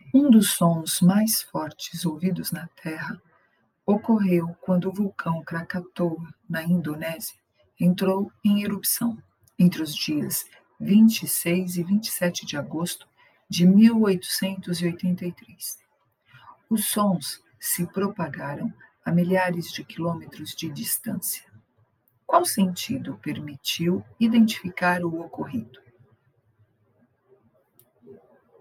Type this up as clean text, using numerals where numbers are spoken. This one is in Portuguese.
Um dos sons mais fortes ouvidos na Terra ocorreu quando o vulcão Krakatoa, na Indonésia, entrou em erupção entre os dias 26 e 27 de agosto de 1883. Os sons se propagaram a milhares de quilômetros de distância. Qual sentido permitiu identificar o ocorrido?